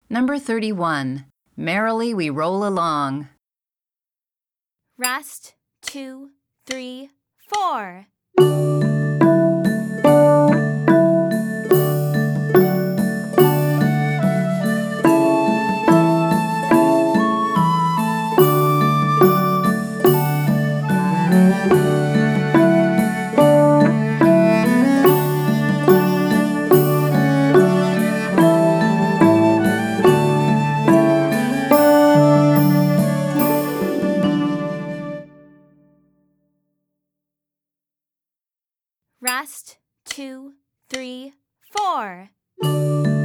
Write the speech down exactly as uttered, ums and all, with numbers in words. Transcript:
Number thirty-one. Merrily we roll along. Rest, two, three, four. Rest, two, three, four.